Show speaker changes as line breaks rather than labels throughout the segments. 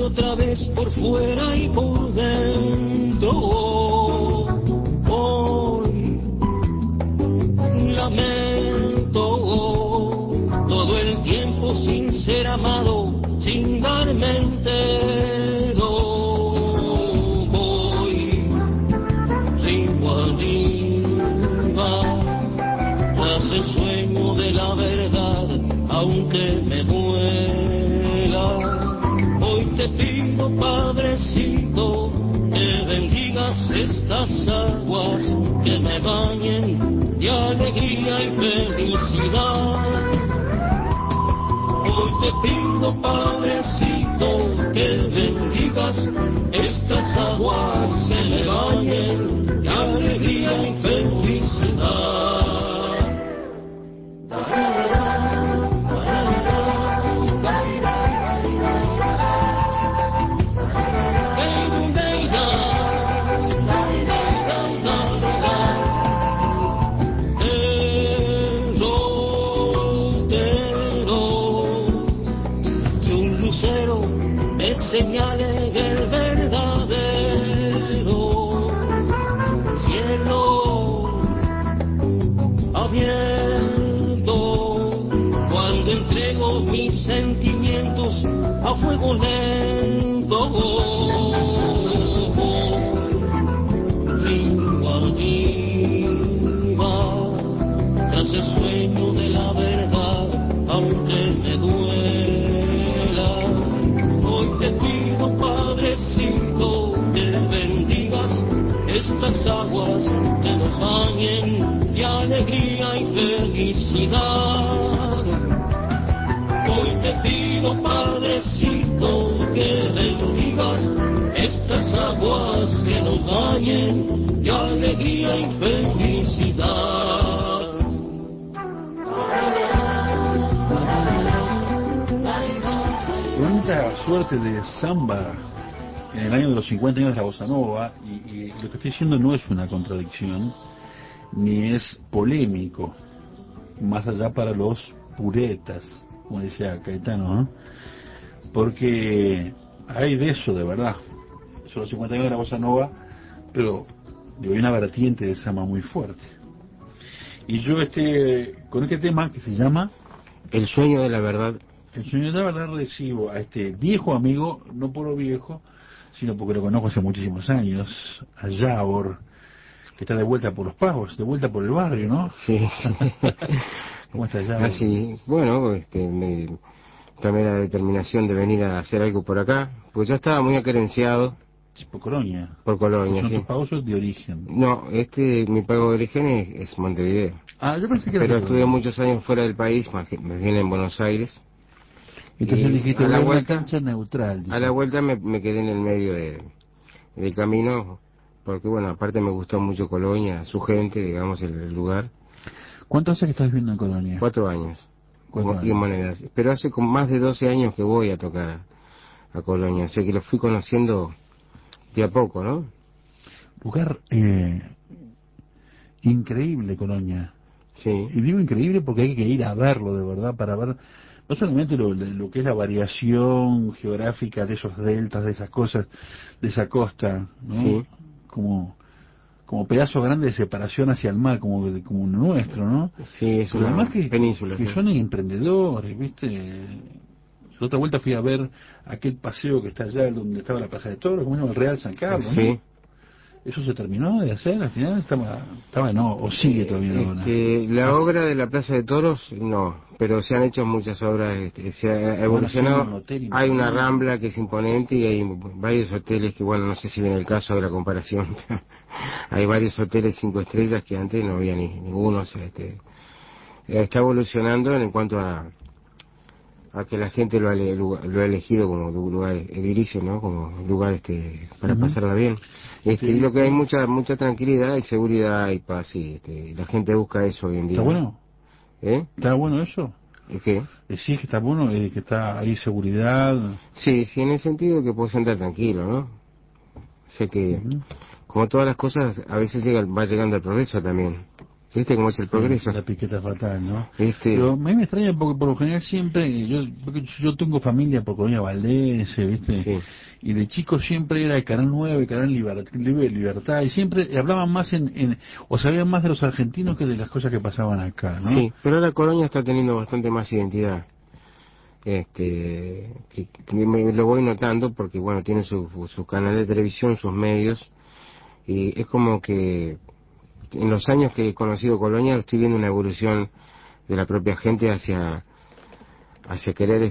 otra vez por fuera y por dentro. Hoy lamento todo el tiempo sin ser amado, sin darme entero. Voy ringo arriba tras el sueño de la verdad, aunque me duela. Hoy te pido, Padrecito, que bendigas estas aguas, que me bañen de alegría y felicidad. Hoy te pido, Padrecito, que bendigas estas aguas, que me bañen de alegría y felicidad. Señale el verdadero cielo abierto, cuando entrego mis sentimientos a fuego lento. Ringo arriba tras el sueño de la verdad, aunque me duela. Hoy te pido, Padrecito, que bendigas estas aguas, que nos bañen de alegría y felicidad. Hoy te pido, Padrecito, que bendigas estas aguas, que nos bañen de alegría y felicidad.
Mucha suerte de samba en el año de los 50 años de la bossa nova, y lo que estoy diciendo no es una contradicción ni es polémico, más allá para los puretas, como decía Caetano, ¿no? Porque hay de eso de verdad. Son los 50 años de la bossa nova, pero hay una vertiente de samba muy fuerte. Y yo con este tema que se llama
El sueño de la verdad.
El sueño de la verdad, recibo a este viejo amigo, no por lo viejo, sino porque lo conozco hace muchísimos años, a Yavor, que está de vuelta por los pagos, de vuelta por el barrio, ¿no?
Sí, sí.
¿Cómo está Yavor?
Así, bueno, tomé la determinación de venir a hacer algo por acá, pues ya estaba muy acerenciado.
Por Colonia.
Por Colonia,
¿Son
sí.
tus pagos de origen?
No, mi pago de origen es Montevideo.
Ah, yo pensé que era.
Pero estuve muchos años fuera del país, más bien en Buenos Aires.
Entonces dijiste,
a la
voy a
vuelta,
una cancha neutral.
A la vuelta me quedé en el medio del camino, porque bueno, aparte me gustó mucho Colonia, su gente, digamos, el lugar.
¿Cuánto hace que estás viviendo en Colonia?
4 años.
4
Y
años.
monedas. Pero hace como más de 12 años que voy a tocar a Colonia, o sea que lo fui conociendo de a poco, ¿no?
Lugar increíble, Colonia.
Sí.
Y digo increíble porque hay que ir a verlo de verdad, para ver no solamente lo que es la variación geográfica de esos deltas, de esas cosas, de esa costa, ¿no?
Sí.
Como pedazo grande de separación hacia el mar, como nuestro, ¿no?
Sí, es
pero
una
además
península,
que
sí.
son emprendedores, ¿viste? Yo otra vuelta fui a ver aquel paseo que está allá donde estaba la Plaza de Toros, como el Real San Carlos,
Sí.
¿no? ¿Eso se terminó de hacer al final? Estaba no, o sigue todavía la obra.
La obra de la Plaza de Toros, no, pero se han hecho muchas obras, se ha evolucionado. Hay una rambla que es imponente y hay varios hoteles que, bueno, no sé si viene el caso de la comparación. Hay varios hoteles 5 estrellas que antes no había ninguno. Está evolucionando en cuanto a que la gente lo ha elegido como lugar edilicio, ¿no? Como lugar para pasarla bien. Y lo que hay mucha tranquilidad y seguridad y paz, y la gente busca eso hoy en día.
¿Está bueno? ¿Está bueno eso?
¿Es qué?
Sí, que está bueno, que está ahí seguridad.
Sí, en el sentido que puedes andar tranquilo, ¿no? Sé que, como todas las cosas, a veces va llegando el progreso también. ¿Viste cómo es el progreso?
La piqueta fatal, ¿no? Pero a mí me extraña porque por lo general siempre, porque yo tengo familia por Colonia Valdés, ¿viste?
Sí.
Y de chico siempre era el Canal 9, Canal Libertad, y siempre hablaban más o sabían más de los argentinos que de las cosas que pasaban acá, ¿no?
Sí, pero ahora Colonia está teniendo bastante más identidad. Lo voy notando porque, bueno, tiene su canal de televisión, sus medios, y es como que en los años que he conocido Colonia estoy viendo una evolución de la propia gente hacia querer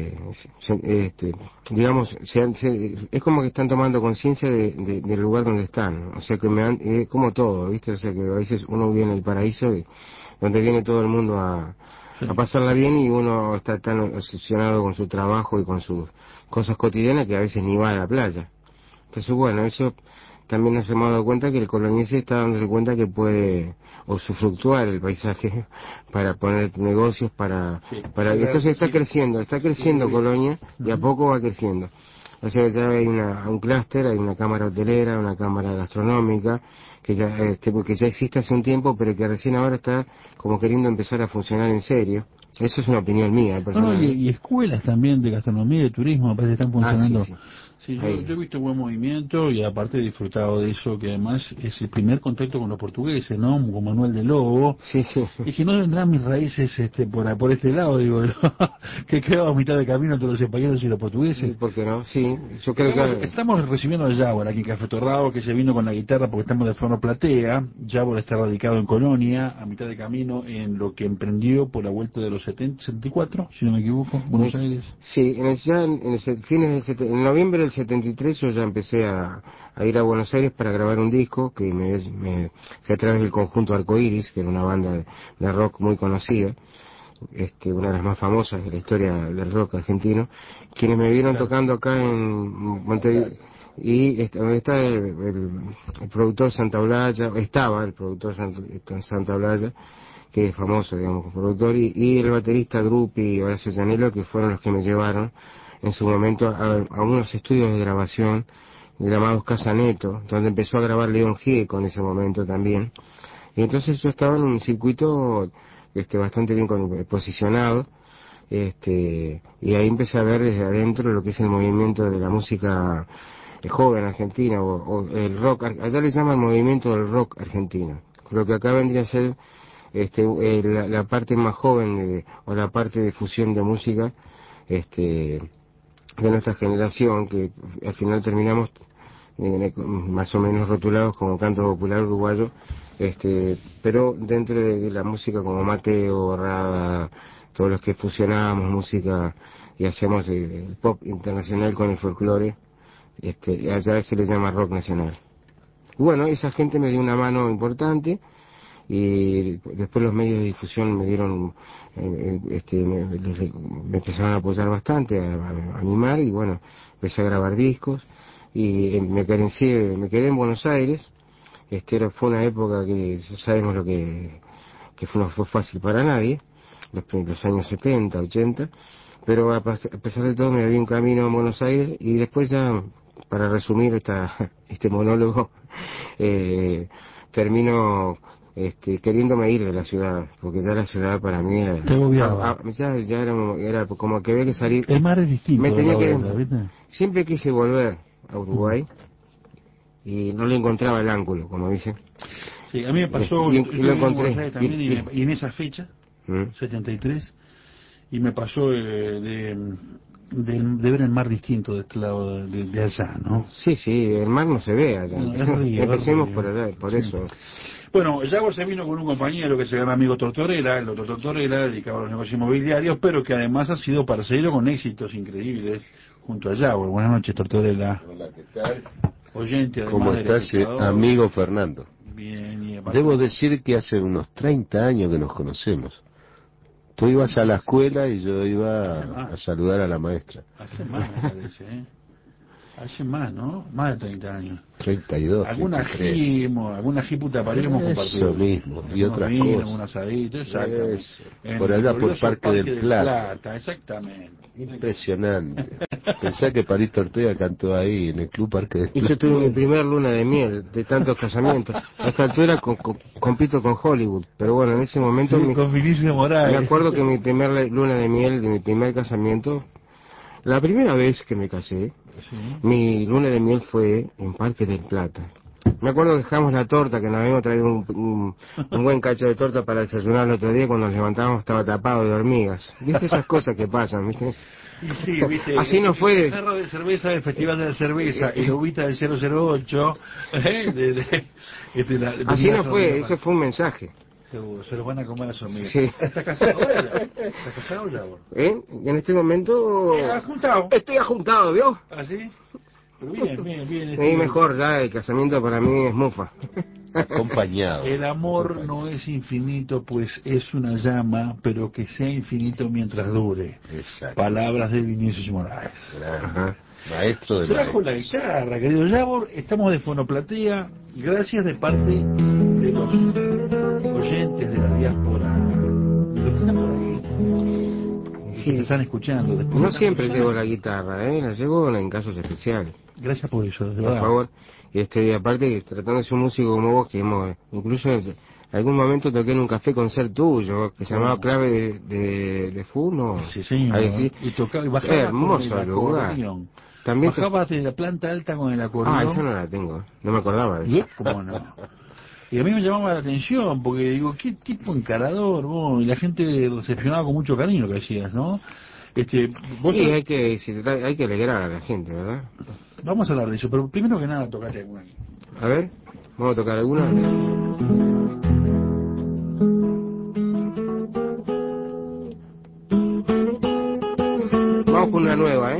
digamos es como que están tomando conciencia del lugar donde están, o sea que como todo, ¿viste? O sea que a veces uno vive en el paraíso donde viene todo el mundo a pasarla bien, y uno está tan obsesionado con su trabajo y con sus cosas cotidianas que a veces ni va a la playa. Entonces, bueno, eso también nos hemos dado cuenta que el coloniense está dándose cuenta que puede usufructuar el paisaje para poner negocios, entonces está creciendo Colonia, y a poco va creciendo. O sea, ya hay un clúster, hay una cámara hotelera, una cámara gastronómica, que ya existe hace un tiempo, pero que recién ahora está como queriendo empezar a funcionar en serio. Eso es una opinión mía, personal.
Y escuelas también de gastronomía y de turismo, me parece que están funcionando.
Sí.
Sí, yo he visto buen movimiento, y aparte he disfrutado de eso, que además es el primer contacto con los portugueses, ¿no? Con Manuel de Lobo.
Sí.
Y que no vendrán mis raíces por este lado, digo, ¿no? Que quedaba a mitad de camino entre los españoles y los portugueses.
¿Por qué no? Sí, yo creo que...
Estamos recibiendo a Yábor aquí en Café Torrado, que se vino con la guitarra porque estamos de Forno Platea. Yábor está radicado en Colonia, a mitad de camino en lo que emprendió por la vuelta de los 74, si no me equivoco, Buenos Aires.
Sí, en noviembre del 73 yo ya empecé a ir a Buenos Aires para grabar un disco que me fue a través del conjunto Arcoiris, que era una banda de rock muy conocida, una de las más famosas de la historia del rock argentino, quienes me vieron tocando acá en Montevideo. Y está el productor Santaolalla, estaba el productor Santaolalla, que es famoso, digamos, como productor, y el baterista Drupi y Horacio Llanelo, que fueron los que me llevaron en su momento a unos estudios de grabación llamados Casa Neto, donde empezó a grabar León Gieco en ese momento también. Y entonces yo estaba en un circuito bastante bien posicionado, y ahí empecé a ver desde adentro lo que es el movimiento de la música joven argentina, o el rock, allá le llaman movimiento del rock argentino, lo que acá vendría a ser la parte más joven o la parte de fusión de música de nuestra generación, que al final terminamos más o menos rotulados como canto popular uruguayo, pero dentro de la música como Mateo, Rada, todos los que fusionamos música y hacemos el pop internacional con el folclore, allá se le llama rock nacional. Y bueno, esa gente me dio una mano importante, y después los medios de difusión me dieron, me empezaron a apoyar bastante, a animar, y bueno, empecé a grabar discos, y me quedé en Buenos Aires. Fue una época que ya sabemos lo que no fue fácil para nadie, los años 70, 80, pero a pesar de todo me había un camino en Buenos Aires, y después ya, para resumir este monólogo, termino queriéndome ir de la ciudad, porque ya la ciudad para mí era... ya era como que había que salir...
El mar es distinto.
Siempre quise volver a Uruguay, y no le encontraba el ángulo, como dicen.
Sí, a mí me pasó,
y lo encontré.
También, y en esa fecha, 73, y me pasó de ver el mar distinto de este lado de allá, ¿no?
Sí, el mar no se ve allá. Empecemos por allá, por eso.
Bueno, Yábor se vino con un compañero que se llama amigo Tortorella, el doctor Tortorella, dedicado a los negocios inmobiliarios, pero que además ha sido parcero con éxitos increíbles junto a Yábor. Buenas noches, Tortorella.
Hola, ¿qué tal?
Oyente, además.
¿Cómo estás, amigo Fernando?
Bien, y
debo decir que hace unos 30 años que nos conocemos. Tú ibas a la escuela y yo iba a saludar a la maestra.
Hace más, me parece, ¿eh? Hace más, ¿no? Más de 30 años.
32,
alguna puta pared hemos compartido.
Eso mismo, y otras cosas.
Un asadito, exactamente.
Por allá por Parque del Plata.
Exactamente.
Impresionante. Pensá que Palito Ortega cantó ahí en el Club Parque del
Y yo tuve mi primer luna de miel de tantos casamientos. A esta altura compito con Hollywood, pero bueno, en ese momento
Sí, con Vinicio Morales.
me acuerdo que mi primer luna de miel de mi primer casamiento, la primera vez que me casé,
Sí.
mi luna de miel fue en Parque del Plata. Me acuerdo que dejamos la torta, que nos habíamos traído un buen cacho de torta para desayunar el otro día, cuando nos levantábamos estaba tapado de hormigas. ¿Viste esas cosas que pasan, viste?
Y sí, viste,
así no fue.
El jarro de cerveza del Festival de la Cerveza, el uvita del 008,
así no fue, eso fue un mensaje.
Seguro, se los van a comer a su amiga.
Sí.
¿Estás casado ya? ¿Estás casado ya vos?
Y en este momento...
¿Ajuntado?
Estoy ajuntado, ¿vio?
¿Ah, sí? Bien.
Y mejor, ya el casamiento para mí es mufa.
Acompañado.
El amor no es infinito, pues es una llama, pero que sea infinito mientras dure.
Exacto.
Palabras de Vinicius Morales.
Ajá. Maestro de
Trajo la guitarra, querido Yavor. Estamos de Fonoplatea. Gracias de parte de los oyentes de la diáspora. De los que están por ahí. Sí. Que te están escuchando.
No siempre llevo la guitarra, la llevo en casos especiales.
Gracias por eso, de
por
verdad.
favor. Aparte, tratando de ser un músico como vos, que incluso en algún momento toqué en un café con Ser Tuyo, que se llamaba Clave de Fu, ¿no?
Sí, señor.
Ahí, sí.
Y tocaba y bajaba
hermoso
con el
lugar.
acordeón.
También
bajabas de la planta alta con el acordeón.
esa no la tengo, no me acordaba de eso.
¿Cómo no? Y a mí me llamaba la atención, porque digo, qué tipo encarador, vos, y la gente recepcionaba con mucho cariño lo que hacías, ¿no?
¿Vos hay que alegrar a la gente, ¿verdad?
Vamos a hablar de eso, pero primero que nada tocate alguna.
A ver, vamos a tocar alguna. Vamos con una nueva,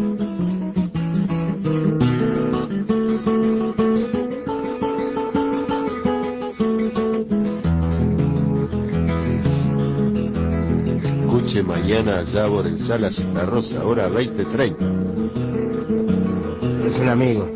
Escuche mañana Yavor en Sala Santa Rosa, hora 20:30.
Es un amigo.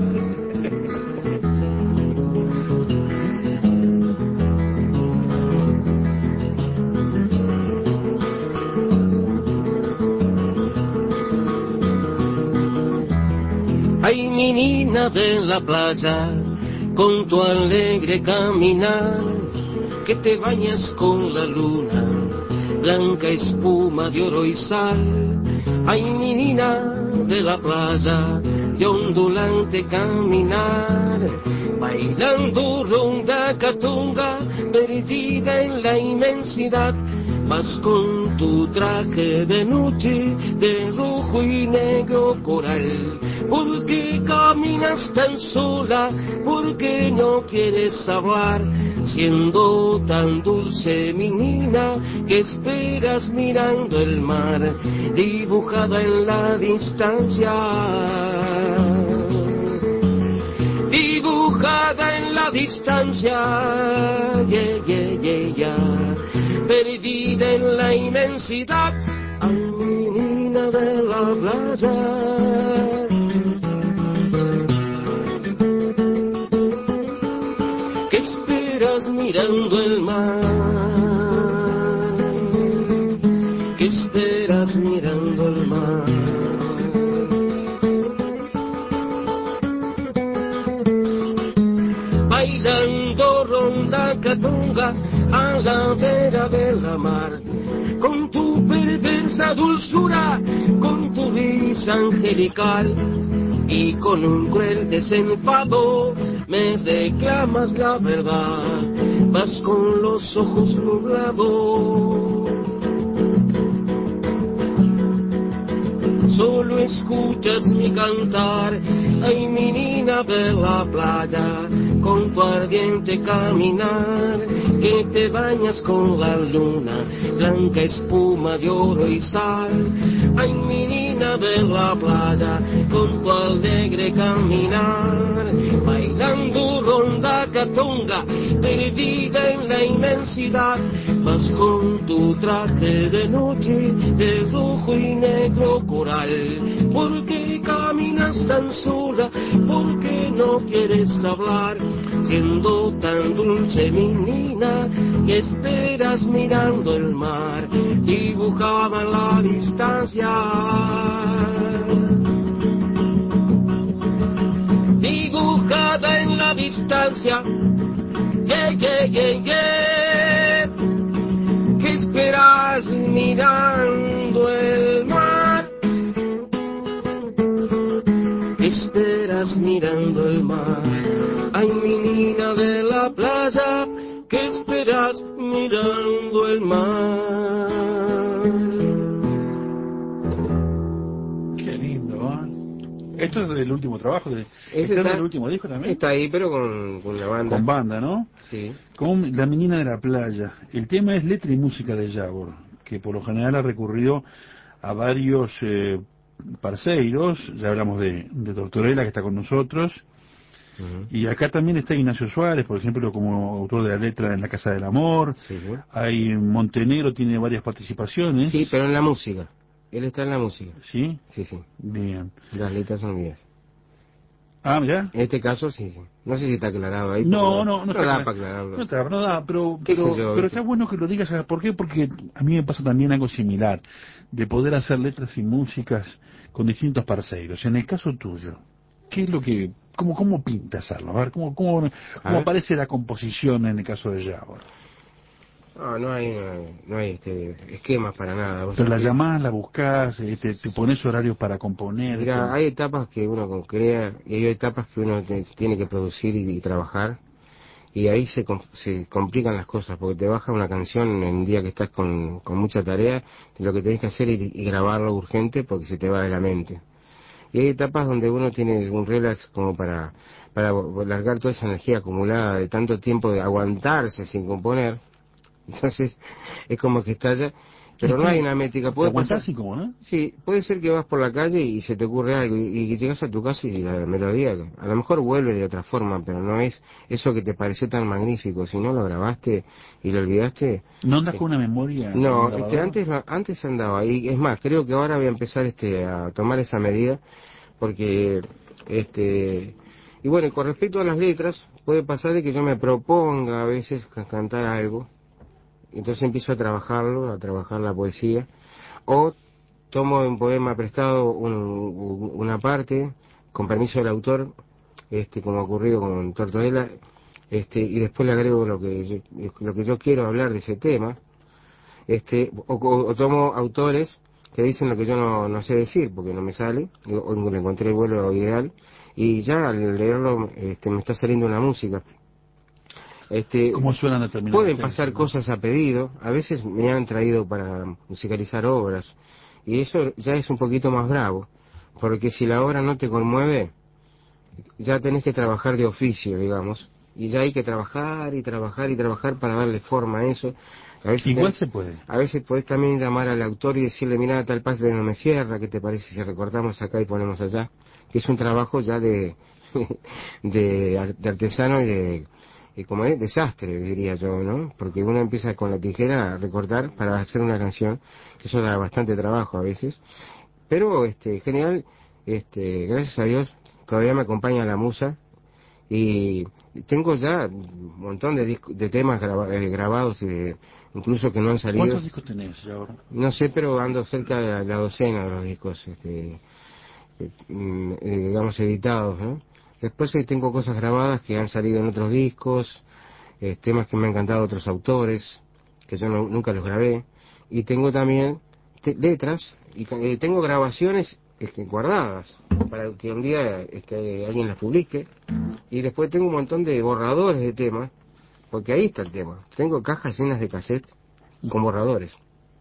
Ay, menina de la playa, con tu alegre caminar, que te bañas con la luna, blanca espuma de oro y sal. Ay, menina de la playa, de ondulante caminar, bailando ronda catunga, perdida en la inmensidad. Vas con tu traje de noche, de rojo y negro coral. ¿Por qué caminas tan sola? ¿Por qué no quieres hablar? Siendo tan dulce menina, que esperas mirando el mar, dibujada en la distancia. Dibujada en la distancia, perdida en la inmensidad. Ay, menina de la playa. ¿Qué esperas mirando el mar? ¿Qué esperas mirando el mar? Bailando ronda catunga a la vera de la mar, con tu perversa dulzura, con tu risa angelical, y con un cruel desenfado me declamas la verdad. Vas con los ojos nublados, solo escuchas mi cantar. Ay, menina de la playa, con tu ardiente caminar, que te bañas con la luna, blanca espuma de oro y sal. Ay, menina de la playa, con tu alegre caminar, bailando ronda catunga, perdida en la inmensidad. Vas con tu traje de noche, de rojo y negro coral. ¿Por qué caminas tan sola? ¿Por qué no quieres hablar? Siendo tan dulce menina, que esperas mirando el mar, dibujada en la distancia. distancia. Yeah, yeah, yeah, yeah. ¿Qué esperas mirando el mar? ¿Qué esperas mirando el mar? Ay, mi niña de la playa, ¿qué esperas mirando el mar?
Qué lindo, ¿eh? Esto es del último trabajo,
¿Está
en el último disco también?
Está ahí, pero con la banda.
Con banda, ¿no?
Sí.
Con La menina de la playa. El tema es letra y música de Yavor, que por lo general ha recurrido a varios parceiros. Ya hablamos de Tortorella, que está con nosotros. Y acá también está Ignacio Suárez, por ejemplo, como autor de la letra en La Casa del Amor.
Sí.
Hay Montenegro, tiene varias participaciones.
Sí, pero en la música. Él está en la música.
¿Sí?
Sí, sí.
Bien.
Las letras son mías.
Ah, ¿ya?
En este caso, sí, sí. No sé si está aclarado ahí.
No
está da para aclararlo.
No da, pero
¿Qué
está bueno que lo digas. ¿Sabes por qué? Porque a mí me pasa también algo similar, de poder hacer letras y músicas con distintos parceiros. En el caso tuyo, ¿qué es lo que, cómo pinta hacerlo? A ver, ¿cómo aparece la composición en el caso de Yavor?
No hay esquemas para nada.
Pero la llamás, la buscás, te pones horarios para componer.
Mira, hay etapas que uno crea y hay etapas que uno tiene que producir y trabajar, y ahí se complican las cosas, porque te baja una canción en un día que estás con mucha tarea, y lo que tenés que hacer es y grabarlo urgente porque se te va de la mente. Y hay etapas donde uno tiene un relax como para largar toda esa energía acumulada de tanto tiempo de aguantarse sin componer. Entonces es como que estalla, pero no hay una métrica. Puede pasar
así como, ¿no?
Sí, puede ser que vas por la calle y se te ocurre algo y llegas a tu casa y la melodía a lo mejor vuelve de otra forma, pero no es eso que te pareció tan magnífico. Si no lo grabaste y lo olvidaste.
¿No andas con una memoria?
No, antes andaba, y es más, creo que ahora voy a empezar a tomar esa medida, porque y bueno, con respecto a las letras, puede pasar de que yo me proponga a veces cantar algo. Entonces empiezo a trabajar la poesía, o tomo un poema prestado una parte, con permiso del autor, como ha ocurrido con Tortorella, y después le agrego lo que yo quiero hablar de ese tema, o tomo autores que dicen lo que yo no sé decir, porque no me sale, o le encontré el vuelo ideal, y ya al leerlo me está saliendo una música.
¿Cómo suenan determinados
Pueden
textos,
pasar cosas a pedido, a veces me han traído para musicalizar obras, y eso ya es un poquito más bravo, porque si la obra no te conmueve, ya tenés que trabajar de oficio, digamos, y ya hay que trabajar y trabajar y trabajar para darle forma a eso. A veces
igual se puede.
A veces podés también llamar al autor y decirle, mira, tal parte no me cierra, ¿qué te parece si recortamos acá y ponemos allá? Que es un trabajo ya de artesano y como es desastre, diría yo, ¿no? Porque uno empieza con la tijera a recortar para hacer una canción, que eso da bastante trabajo a veces, pero en general, gracias a Dios, todavía me acompaña la musa, y tengo ya un montón de temas grabados, incluso que no han salido.
¿Cuántos discos tenés ya ahora?
No sé, pero ando cerca de la docena de los discos, digamos, editados, ¿no? Después tengo cosas grabadas que han salido en otros discos, temas que me han cantado otros autores, que yo nunca los grabé, y tengo también letras, y tengo grabaciones guardadas, para que un día alguien las publique, y después tengo un montón de borradores de temas, porque ahí está el tema. Tengo cajas llenas de cassette con borradores.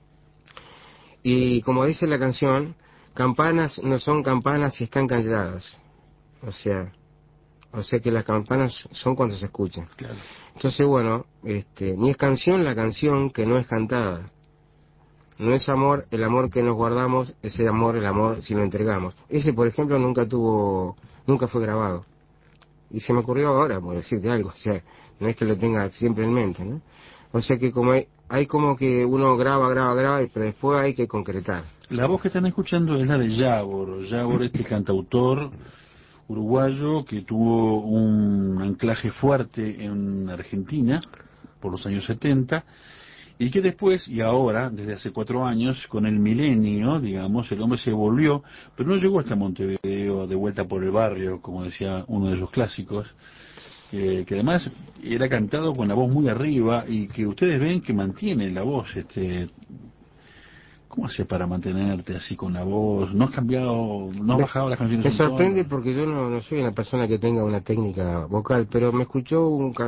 Y como dice la canción, campanas no son campanas si están calladas. O sea que las campanas son cuando se escuchan.
Claro.
Entonces, bueno, ni es canción la canción que no es cantada. No es amor el amor que nos guardamos, es el amor si lo entregamos. Ese, por ejemplo, nunca fue grabado. Y se me ocurrió ahora, por decirte algo, o sea, no es que lo tenga siempre en mente, ¿no? O sea que como hay como que uno graba, pero después hay que concretar.
La voz que están escuchando es la de Yavor, este cantautor uruguayo que tuvo un anclaje fuerte en Argentina por los años 70 y que después, y ahora, desde hace 4 años, con el milenio, digamos, el hombre se volvió, pero no llegó hasta Montevideo de vuelta por el barrio, como decía uno de sus clásicos, que además era cantado con la voz muy arriba y que ustedes ven que mantiene la voz. ¿Cómo hace para mantenerte así con la voz? ¿No has cambiado, no has bajado las canciones
Me
un
sorprende
tono?
porque yo no soy una persona que tenga una técnica vocal, pero me escuchó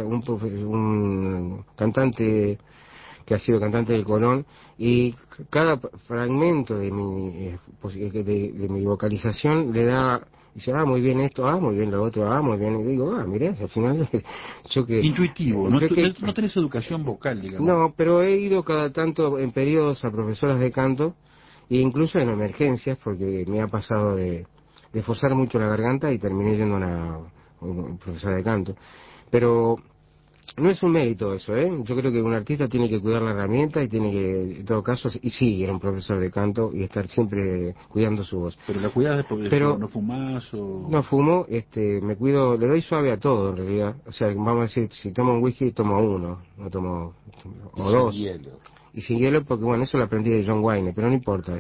un cantante que ha sido cantante del Colón, y cada fragmento de de mi vocalización le da, dice, muy bien esto, muy bien lo otro, muy bien, y digo, mirá, al final yo que...
Intuitivo, no tenés educación vocal, digamos.
No, pero he ido cada tanto en periodos a profesoras de canto, e incluso en emergencias, porque me ha pasado de forzar mucho la garganta y terminé yendo a una profesora de canto. Pero no es un mérito eso, ¿eh? Yo creo que un artista tiene que cuidar la herramienta y tiene que, en todo caso, y sí, era un profesor de canto y estar siempre cuidando su voz.
Pero la cuidas porque
Pero
no fumás o...
no fumo, me cuido, le doy suave a todo en realidad. O sea, vamos a decir, si tomo un whisky, tomo uno, no tomo, o dos.
Sin hielo.
Y sin hielo, porque bueno, eso lo aprendí de John Wayne, pero no importa.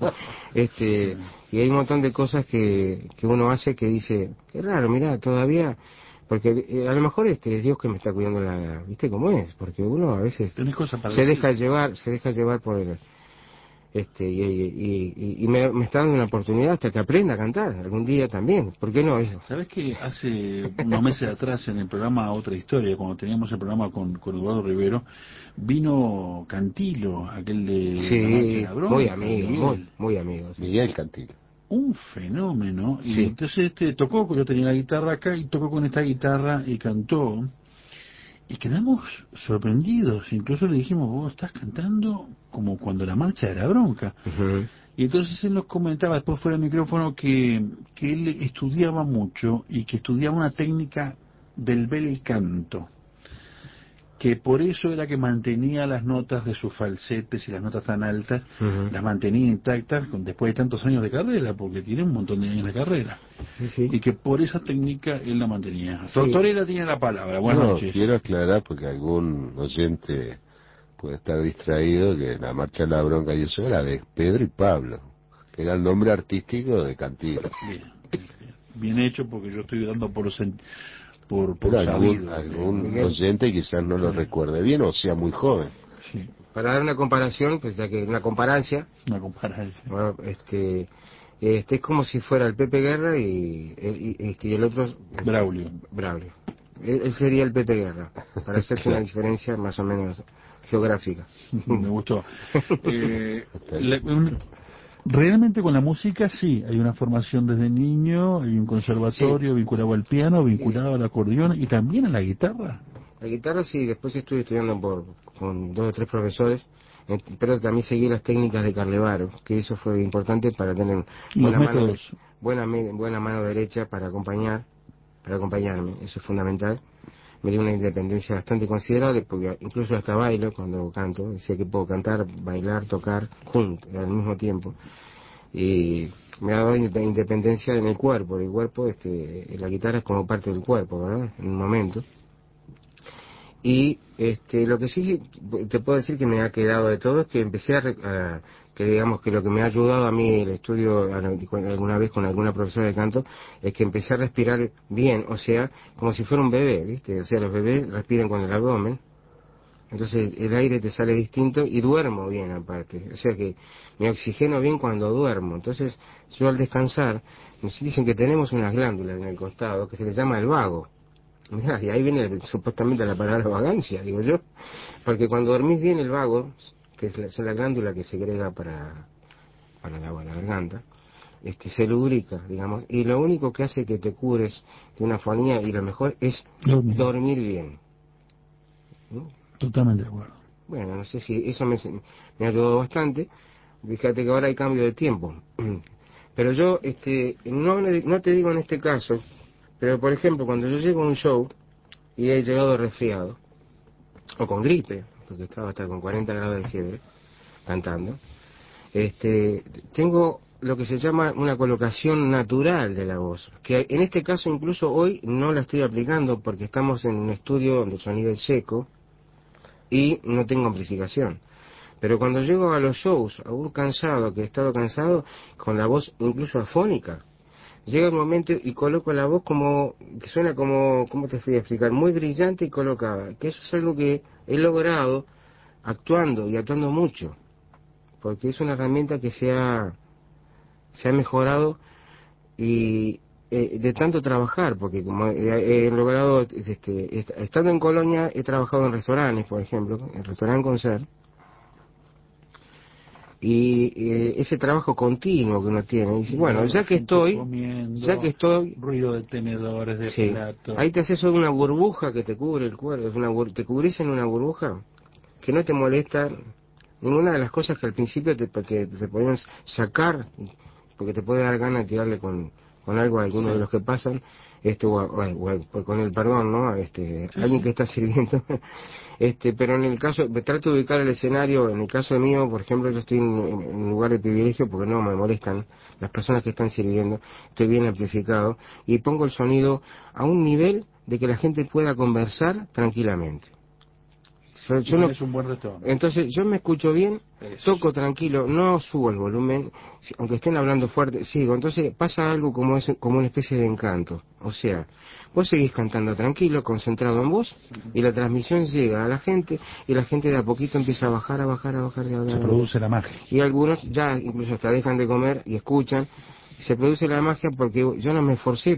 Y hay un montón de cosas que uno hace que dice, qué raro, mira, todavía, porque a lo mejor es Dios que me está cuidando ¿viste cómo es? Porque uno a veces
Tenés cosas para
se
decir.
se deja llevar por y me está dando una oportunidad hasta que aprenda a cantar algún día también. ¿Por qué no?
¿Sabés que hace unos meses atrás en el programa Otra Historia, cuando teníamos el programa con Eduardo Rivero, vino Cantilo, aquel de La Marcha de
Sí,
la
muy
Bronca,
amigo,
Miguel?
muy amigo. Sí.
Miguel Cantilo.
Un fenómeno. Y
Sí.
entonces tocó, yo tenía la guitarra acá y tocó con esta guitarra y cantó. Y quedamos sorprendidos. Incluso le dijimos, vos estás cantando como cuando La Marcha de la Bronca.
Ujú.
Y entonces él nos comentaba después fuera del micrófono que él estudiaba mucho y que estudiaba una técnica del bel canto, que por eso era que mantenía las notas de sus falsetes y las notas tan altas,
Ujú.
las mantenía intactas después de tantos años de carrera, porque tiene un montón de años de carrera.
Sí, sí.
Y que por esa técnica él la mantenía.
Sí.
Tortorella tiene la palabra. Buenas
No,
noches.
quiero aclarar porque algún oyente puede estar distraído que la Marcha de la Bronca y eso era de Pedro y Pablo, que era el nombre artístico de Cantilo.
Bien, bien hecho, porque yo estoy dando
Pero
por sabido.
algún
Miguel,
oyente quizás no lo
Sí,
recuerde bien o sea muy joven.
sí,
para dar una comparación, pues ya que una comparancia,
una comparación.
bueno, es como si fuera el Pepe Guerra y el otro
Braulio.
Braulio. Él sería el Pepe Guerra, para hacerte una
Claro,
diferencia más o menos geográfica.
Me gustó. Eh,
está
la-
bien.
un- realmente con la música sí, hay una formación desde niño, hay un
Sí,
conservatorio vinculado al piano,
sí.
vinculado al acordeón y también a la guitarra.
La guitarra sí, después estuve estudiando con dos o tres profesores, pero también seguí las técnicas de Carlevaro, que eso fue importante para tener
Los
buena mano,
métodos.
buena mano derecha para acompañarme, eso es fundamental. Me dio una independencia bastante considerable, porque incluso hasta bailo cuando canto, decía que puedo cantar, bailar, tocar juntos, al mismo tiempo. Y me ha dado independencia en el cuerpo, la guitarra es como parte del cuerpo, ¿verdad? En un momento. Y lo que sí te puedo decir que me ha quedado de todo es que empecé que digamos que lo que me ha ayudado a mí el estudio alguna vez con alguna profesora de canto es que empecé a respirar bien, o sea, como si fuera un bebé, ¿viste? O sea, los bebés respiran con el abdomen, entonces el aire te sale distinto y duermo bien aparte, o sea que me oxigeno bien cuando duermo. Entonces yo al descansar, nos dicen que tenemos unas glándulas en el costado que se les llama el vago. Mirá, y ahí viene supuestamente la palabra vagancia, digo yo, porque cuando dormís bien el vago, que es la glándula que segrega para la garganta, se lubrica, digamos, y lo único que hace que te cures de una fonía y lo mejor es
Dormir.
dormir bien. ¿Mm?
Totalmente de acuerdo.
Bueno, no sé si eso me ayudó bastante. Fíjate que ahora hay cambio de tiempo. Pero yo, no te digo en este caso, pero por ejemplo, cuando yo llego a un show y he llegado resfriado, o con gripe, porque estaba hasta con 40 grados de fiebre, cantando, tengo lo que se llama una colocación natural de la voz, que en este caso incluso hoy no la estoy aplicando porque estamos en un estudio donde el sonido es seco y no tengo amplificación. Pero cuando llego a los shows, aún cansado, que he estado cansado, con la voz incluso afónica, llega un momento y coloco la voz como, que suena como, ¿cómo te voy a explicar? Muy brillante y colocada, que eso es algo que he logrado actuando y actuando mucho, porque es una herramienta que se ha mejorado y de tanto trabajar, porque como he logrado, estando en Colonia, he trabajado en restaurantes, por ejemplo, en restaurante Concert, y ese trabajo continuo que uno tiene, y dice, bueno, ya que estoy,
ruido de tenedores, de
sí,
platos.
ahí te haces una burbuja que te cubre el cuerpo, te cubrís en una burbuja que no te molesta ninguna de las cosas que al principio te podían sacar, porque te puede dar ganas de tirarle con algo a alguno de los que pasan, con el perdón, ¿no? Alguien que está sirviendo, pero en el caso, me trato de ubicar el escenario, en el caso mío, por ejemplo, yo estoy en un lugar de privilegio porque no me molestan las personas que están sirviendo, estoy bien amplificado, y pongo el sonido a un nivel de que la gente pueda conversar tranquilamente.
Es un buen retorno.
Entonces yo me escucho bien, toco tranquilo, no subo el volumen, aunque estén hablando fuerte, sigo. Entonces pasa algo como una especie de encanto. O sea, vos seguís cantando tranquilo, concentrado en vos, y la transmisión llega a la gente, y la gente de a poquito empieza a bajar, a bajar, a bajar.
Se produce la magia.
Y algunos ya incluso hasta dejan de comer y escuchan. Se produce la magia porque yo no me esforcé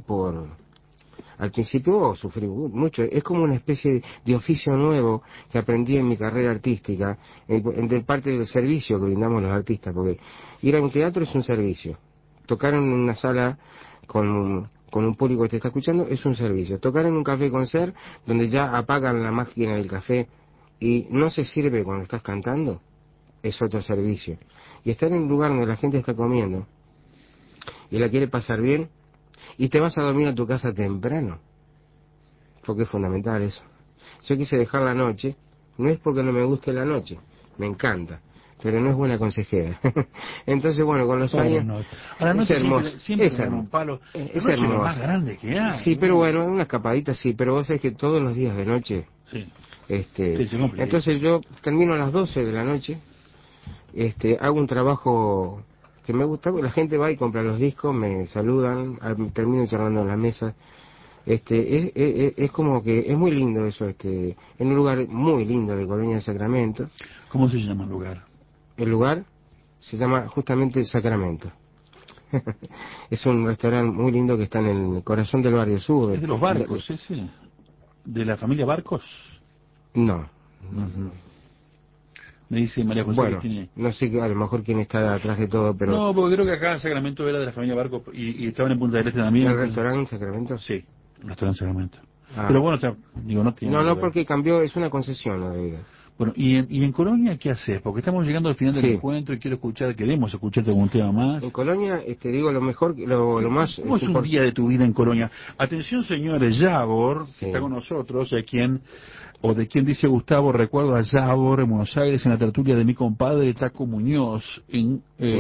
al principio sufrí mucho, es como una especie de oficio nuevo que aprendí en mi carrera artística, de parte del servicio que brindamos los artistas, porque ir a un teatro es un servicio, tocar en una sala con un público que te está escuchando es un servicio, tocar en un café concert donde ya apagan la máquina del café y no se sirve cuando estás cantando, es otro servicio, y estar en un lugar donde la gente está comiendo y la quiere pasar bien, y te vas a dormir a tu casa temprano, porque es fundamental eso. Yo quise dejar la noche, no es porque no me guste la noche, me encanta, pero no es buena consejera. Entonces, bueno, con los años
a la noche
es hermoso,
siempre es un palo.
es hermoso.
Es lo más grande que hay.
Sí, pero bueno, una escapadita sí, pero vos sabés que todos los días de noche,
sí.
Entonces yo termino a las 12 de la noche, hago un trabajo que me gusta, la gente va y compra los discos, me saludan, termino charlando en la mesa. Es como que es muy lindo eso, en un lugar muy lindo de Colonia de Sacramento.
¿Cómo se llama el lugar?
El lugar se llama justamente Sacramento. Es un restaurante muy lindo que está en el corazón del barrio sur.
¿Es de los Barcos ese? ¿De la familia Barcos?
No.
Me dice María José que tiene...
no sé a lo mejor quién está atrás de todo, pero...
No, porque creo que acá en Sacramento era de la familia Barcos y estaban en Punta del Este también.
¿El restaurante en Sacramento?
Sí, el restaurante en Sacramento. Pero bueno, no tiene...
No, porque cambió, es una concesión la vida.
Bueno, ¿y en Colonia qué haces? Porque estamos llegando al final del encuentro y queremos escucharte algún tema más.
En Colonia, lo mejor, lo más...
¿Cómo es un día de tu vida en Colonia? Atención, señores, Yavor, que está con nosotros, de quien dice Gustavo, recuerdo a Yavor en Buenos Aires, en la tertulia de mi compadre Taco Muñoz, en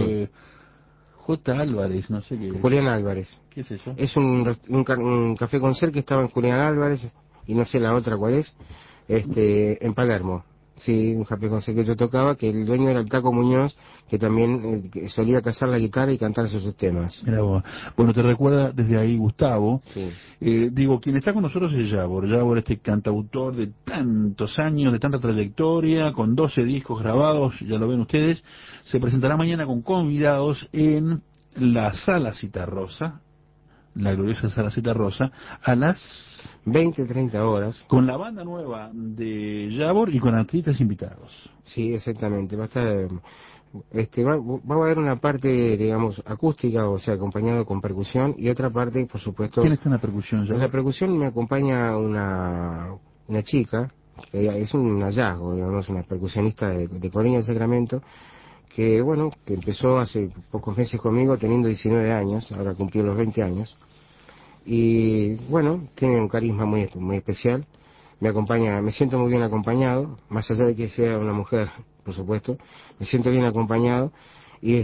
J. Álvarez, no sé qué es.
Julián Álvarez.
¿Qué es eso?
Es un café concert que estaba en Julián Álvarez, y no sé la otra cuál es, en Palermo. Sí, un café concert que yo tocaba, que el dueño era el Taco Muñoz, que también solía cazar la guitarra y cantar sus temas.
Bueno, te recuerda desde ahí Gustavo.
Sí.
Quien está con nosotros es Yavor. Yavor, cantautor de tantos años, de tanta trayectoria, con 12 discos grabados, ya lo ven ustedes. Se presentará mañana con convidados en la Sala Citarrosa, la gloriosa Sala Citarrosa, a las
20-30 horas.
Con la banda nueva de Yavor y con artistas invitados.
Sí, exactamente. Va a estar... va a haber una parte, digamos, acústica, o sea, acompañado con percusión, y otra parte, por supuesto...
¿Quién está en la percusión, Yavor?
En la percusión me acompaña una chica, que es un hallazgo, digamos, una percusionista de Colonia de Sacramento, que, bueno, que empezó hace pocos meses conmigo, teniendo 19 años, ahora cumplió los 20 años, y, bueno, tiene un carisma muy especial, me acompaña, me siento muy bien acompañado, más allá de que sea una mujer, por supuesto, me siento bien acompañado, y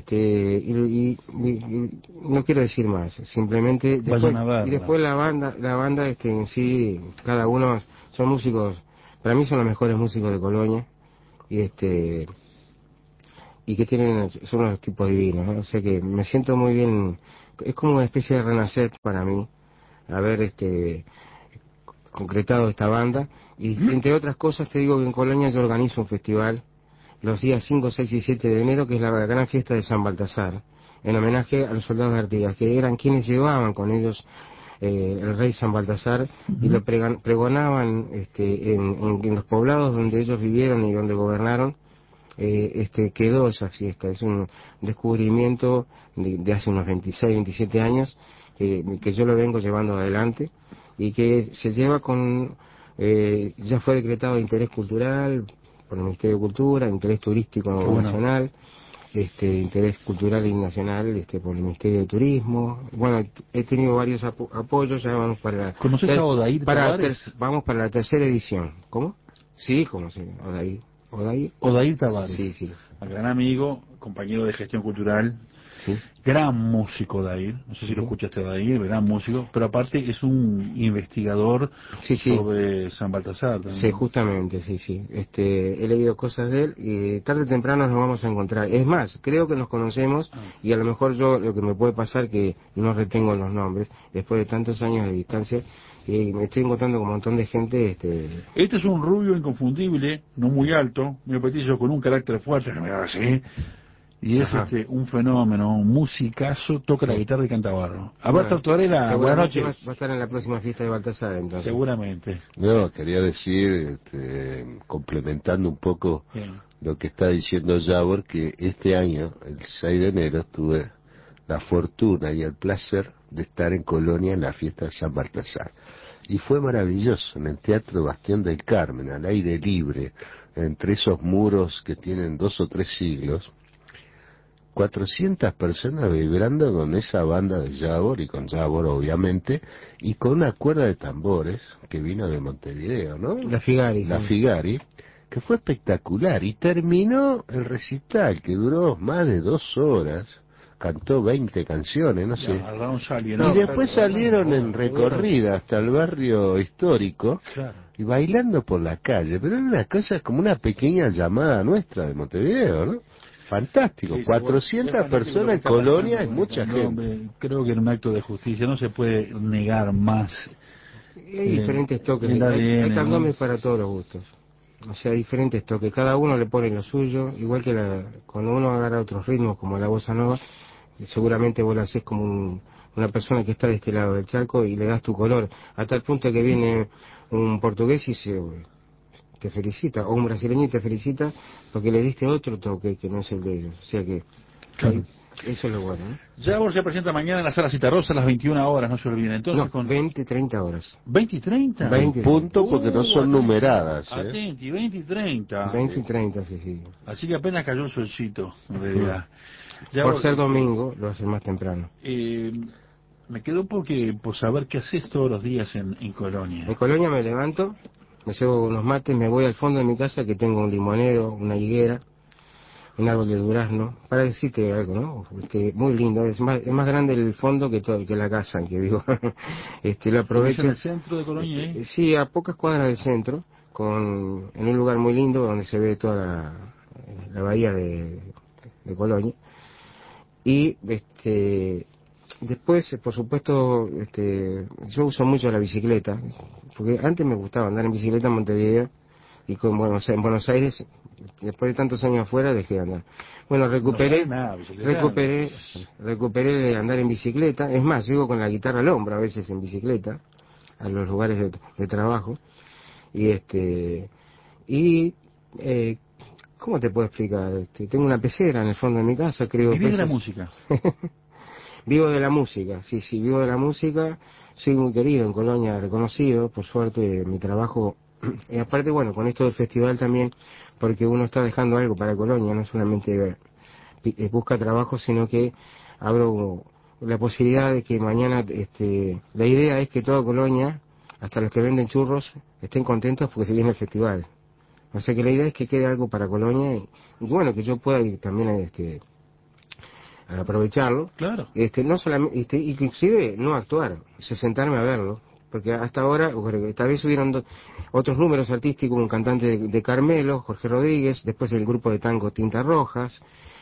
no quiero decir más, simplemente después la banda en sí, cada uno son músicos, para mí son los mejores músicos de Colonia, y que son unos tipos divinos, ¿no? O sea que me siento muy bien es como una especie de renacer para mí, haber concretado esta banda. Y entre otras cosas te digo que en Colonia yo organizo un festival los días 5, 6 y 7 de enero, que es la gran fiesta de San Baltasar, en homenaje a los soldados de Artigas, que eran quienes llevaban con ellos el rey San Baltasar y lo pregonaban en los poblados donde ellos vivieron y donde gobernaron. Quedó esa fiesta. Es un descubrimiento de hace unos 26, 27 años que yo lo vengo llevando adelante y que se lleva ya fue decretado de interés cultural por el Ministerio de Cultura, interés turístico nacional, interés cultural y nacional por el Ministerio de Turismo. Bueno, he tenido varios apoyos, ya vamos para
¿Conoces a Odair Tavares?
Vamos para la tercera edición. ¿Cómo? Sí, conocí Odair.
Odair Tavares.
Sí, sí.
Un gran amigo, compañero de gestión cultural,
sí.
Gran músico Odair, no sé si lo escuchaste Odair, gran músico, pero aparte es un investigador sobre San Baltasar también.
Sí, justamente, sí. He leído cosas de él y tarde o temprano nos vamos a encontrar. Es más, creo que nos conocemos y a lo mejor lo que me puede pasar que no retengo los nombres después de tantos años de distancia. Y me estoy encontrando con un montón de gente.
Este es un rubio inconfundible, no muy alto, muy petizo, con un carácter fuerte, así. Y es un fenómeno, un musicazo, toca la guitarra y canta barro. Alberto Torera, buenas noches.
Va a estar en la próxima fiesta de Baltasar, entonces.
Seguramente.
No, quería decir, complementando un poco lo que está diciendo Javor, que este año, el 6 de enero, tuve la fortuna y el placer de estar en Colonia en la fiesta de San Baltasar. Y fue maravilloso, en el Teatro Bastión del Carmen, al aire libre, entre esos muros que tienen 2 o 3 siglos, 400 personas vibrando con esa banda de Javor, y con Javor obviamente, y con una cuerda de tambores que vino de Montevideo, ¿no?
La Figari.
La Figari, que fue espectacular, y terminó el recital, que duró más de 2 horas, cantó 20 canciones, no sé. Y después salieron en recorrida hasta el barrio histórico, y bailando por la calle, pero era una cosa como una pequeña llamada nuestra de Montevideo, ¿no? Fantástico, 400 personas en Colonia es mucha gente.
Creo que en un acto de justicia no se puede negar más.
Hay diferentes toques, hay candombes para todos los gustos. O sea, diferentes toques, cada uno le pone lo suyo, igual que cuando uno agarra otros ritmos como la bossa nova, seguramente vos lo hacés como una persona que está de este lado del charco y le das tu color, a tal punto que viene un portugués y te felicita, o un brasileño y te felicita porque le diste otro toque que no es el de ellos. O sea que eso es lo bueno, ¿no?
Javor se presenta mañana en la Sala Citarrosa a las 21 horas, no se olviden. Entonces,
no, 20, 30 horas.
¿20 y 30?
20
punto, porque no son numeradas.
Atenti, 20 y 30.
20 y 30, sí.
Así que apenas cayó el solcito, en realidad.
Por ser domingo, lo hacen más temprano.
Me quedó por saber qué haces todos los días en Colonia.
En Colonia me levanto, me llevo unos mates, me voy al fondo de mi casa que tengo un limonero, una higuera, un árbol de durazno, para decirte algo, ¿no? Muy lindo, es más grande el fondo que la casa en que vivo. Lo aprovecho.
¿Es en el centro de Colonia?
Sí, a pocas cuadras del centro, en un lugar muy lindo donde se ve toda la bahía de Colonia. Y después, por supuesto, yo uso mucho la bicicleta, porque antes me gustaba andar en bicicleta en Montevideo, y en Buenos Aires, después de tantos años afuera, dejé de andar. Bueno, recuperé de andar en bicicleta. Es más, llego con la guitarra al hombro a veces en bicicleta, a los lugares de trabajo. ¿Cómo te puedo explicar? Tengo una pecera en el fondo de mi casa, creo.
¿Vivís de la música?
Vivo de la música, sí, vivo de la música. Soy muy querido en Colonia, reconocido, por suerte, mi trabajo. Y aparte, bueno, con esto del festival también, porque uno está dejando algo para Colonia, no solamente busca trabajo, sino que abro la posibilidad de que mañana, la idea es que toda Colonia, hasta los que venden churros, estén contentos porque se viene el festival. O sea que la idea es que quede algo para Colonia y bueno, que yo pueda también aprovecharlo.
Claro.
No solamente, inclusive no actuar, sentarme a verlo. Porque hasta ahora, tal vez hubieron otros números artísticos, un cantante de Carmelo, Jorge Rodríguez, después el grupo de tango Tintas Rojas,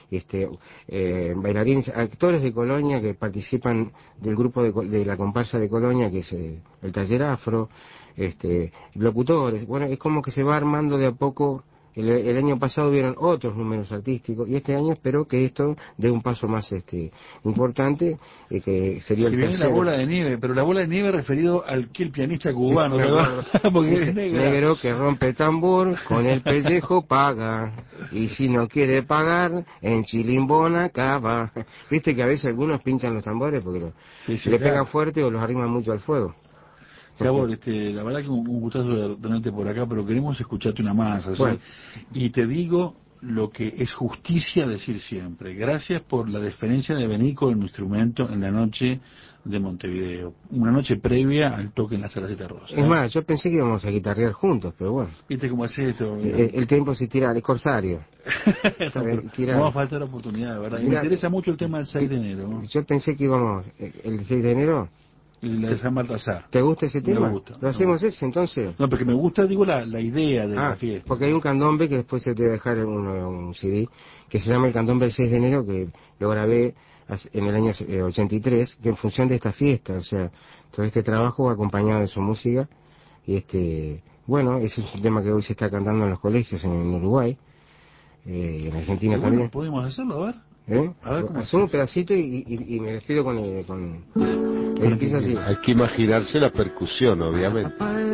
bailarines, actores de Colonia que participan del grupo de la comparsa de Colonia, que es el Taller Afro, locutores. Bueno, es como que se va armando de a poco. El año pasado hubieron otros números artísticos y este año espero que esto dé un paso más importante, que sería el tercero.
Viene la bola de nieve, pero la bola de nieve referido al que el pianista cubano,
sí,
porque
dice,
es negra.
negro que rompe tambor, con el pellejo paga, y si no quiere pagar, en Chilimbona cava. Viste que a veces algunos pinchan los tambores porque le pegan fuerte o los arriman mucho al fuego.
Sabor, la verdad que un gustazo de tenerte por acá, pero queremos escucharte una más. Así,
bueno.
Y te digo lo que es justicia decir siempre. Gracias por la deferencia de venir con el instrumento en la noche de Montevideo. Una noche previa al toque en la Salaceta Rosa.
Es más, yo pensé que íbamos a guitarrear juntos, pero bueno.
¿Viste cómo hace esto?
El tiempo se tira, es corsario.
No va a faltar oportunidad, de verdad. Me interesa mucho el tema del 6 de enero.
Yo pensé que íbamos, el 6 de enero...
La de San Baltasar.
¿Te gusta ese tema?
Me gusta.
¿Lo hacemos ese entonces?
No, porque me gusta, digo, la idea de la fiesta.
Porque hay un candombe que después se te va a dejar un CD, que se llama el candombe del 6 de enero, que lo grabé en el año 83, que en función de esta fiesta, o sea, todo este trabajo va acompañado de su música, y bueno, ese es un tema que hoy se está cantando en los colegios en Uruguay, en Argentina también.
Bueno, ¿podemos hacerlo? A ver. A ver cómo
hacemos un pedacito y me despido con empieza así.
Hay que imaginarse la percusión, obviamente.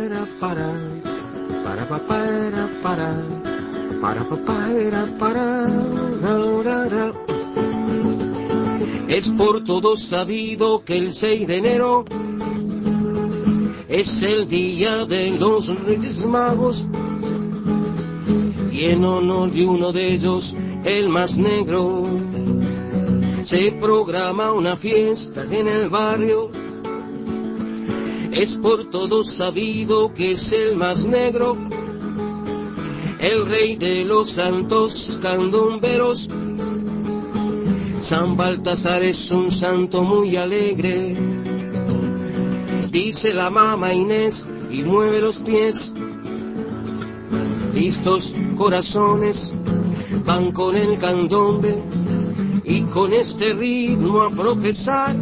Es por todos sabido que el 6 de enero es el día de los Reyes Magos, y en honor de uno de ellos, el más negro, se programa una fiesta en el barrio. Es por todos sabido que es el más negro, el rey de los santos candomberos. San Baltasar es un santo muy alegre, dice la mamá Inés y mueve los pies. Listos corazones van con el candombe y con este ritmo a profesar.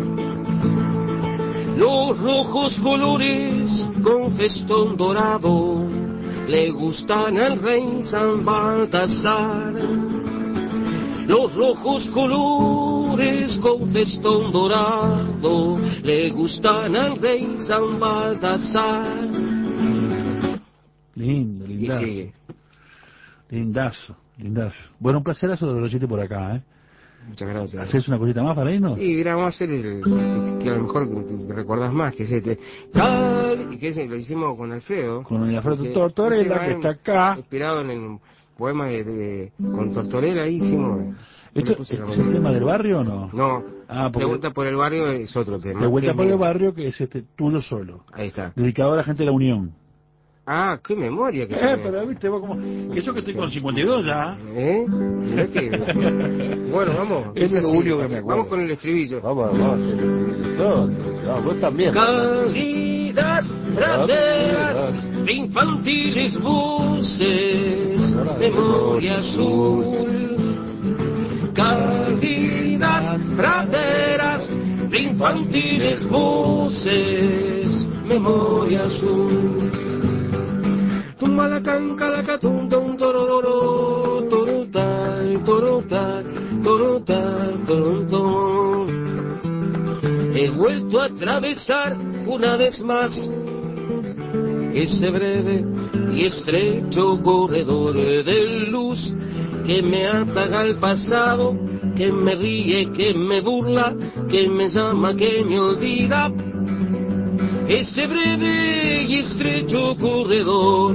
Los rojos colores con festón dorado le gustan al rey San Baltasar. Los rojos colores con festón dorado le gustan al rey San Baltasar.
Lindo, lindazo. Lindazo, lindazo. Bueno, un placerazo de recibirte por acá, ¿eh?
Muchas gracias.
¿Hacés una cosita más para irnos?
Sí, mira, vamos a hacer el que a lo mejor te recordás más, que es que lo hicimos con Alfredo.
Con Alfredo Tortorella, que está acá.
Inspirado en el poema con Tortorella, ahí hicimos...
¿Esto es el tema del barrio o no?
No,
porque...
De vuelta por el barrio es otro tema.
De vuelta por el barrio, que es tuyo solo.
Ahí está.
Dedicado a la gente de la Unión.
Ah, qué memoria que
pero viste, vos como... Eso que estoy con 52 ya.
Mirá que... Bueno, vamos.
Es lo único que me acuerdo.
Vamos con el estribillo.
Vamos a hacer el estribillo. Vos también.
Cálidas praderas de infantiles voces, memoria azul. Cálidas praderas de infantiles voces, memoria azul. Tumalacan, calacatum, tum, torororo, torutal, torutal, torutal, toruntón. He vuelto a atravesar una vez más ese breve y estrecho corredor de luz que me ata al pasado, que me ríe, que me burla, que me llama, que me olvida. Ese breve y estrecho corredor,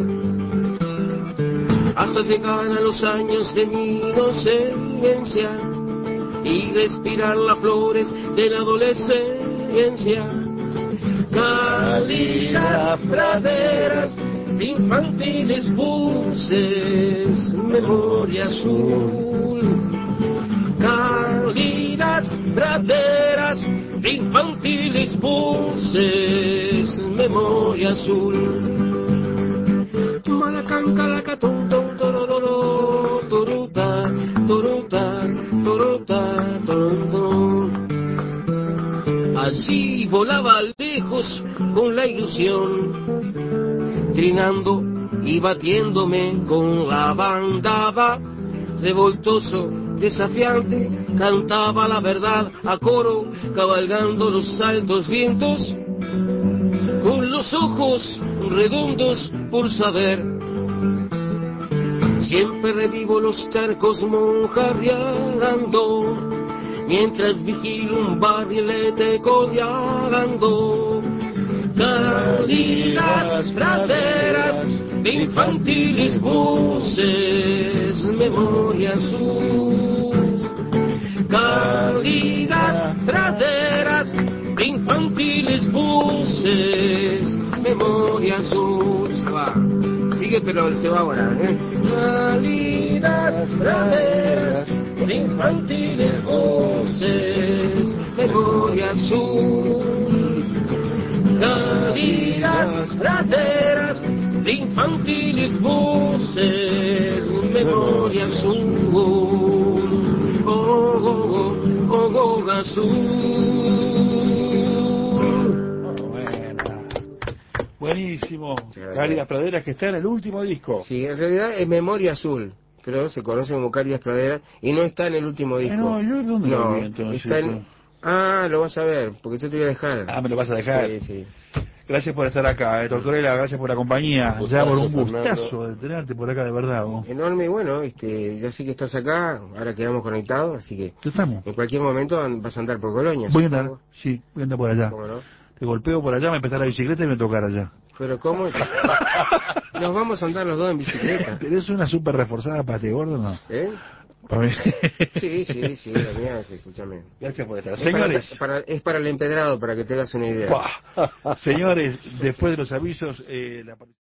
hasta llegar a los años de mi inocencia y respirar las flores de la adolescencia. Cálidas praderas de infantiles voces, memoria azul. Cálidas praderas de infantiles voces, memoria azul. Malacan, calacatón, torororo, toruta, toruta, así volaba lejos con la ilusión, trinando y batiéndome con la bandada, revoltoso, desafiante, cantaba la verdad a coro, cabalgando los altos vientos, con los ojos redondos por saber. Siempre revivo los charcos monjarreando, mientras vigilo un barrilete codeando. Cálidas praderas de infantiles voces, memoria azul. Cálidas praderas de infantiles voces, memoria azul. Sigue, pero se va ahora, Cálidas praderas de infantiles voces, memoria azul. Cálidas praderas de infantiles voces, memoria azul. Oh, oh, oh, oh, azul.
Buenísimo. Cálidas praderas, que está en el último disco.
Sí, en realidad es Memoria Azul, pero se conoce como Cálidas praderas y no está en el último disco.
No, yo ¿dónde lo vi entonces?
Está en... Ah, lo vas a ver, porque yo te voy a dejar.
Ah, ¿me lo vas a dejar?
Sí, sí.
Gracias por estar acá, doctorela, gracias por la compañía. Ya por un gustazo de tenerte por acá, de verdad.
Enorme, y bueno, ya sé que estás acá, ahora quedamos conectados, así que
estamos.
En cualquier momento vas a andar por Colonia.
Voy a andar, sí, voy a andar por allá.
¿Cómo no?
Te golpeo por allá, me empezás la bicicleta y me tocar allá.
Pero ¿cómo? Nos vamos a andar los dos en bicicleta.
¿Tenés una súper reforzada para este gordo, no? Para mí.
Sí, la mía, escúchame.
Gracias por estar. Señores.
Es para el empedrado, para que te hagas una idea.
Señores, después de los avisos, la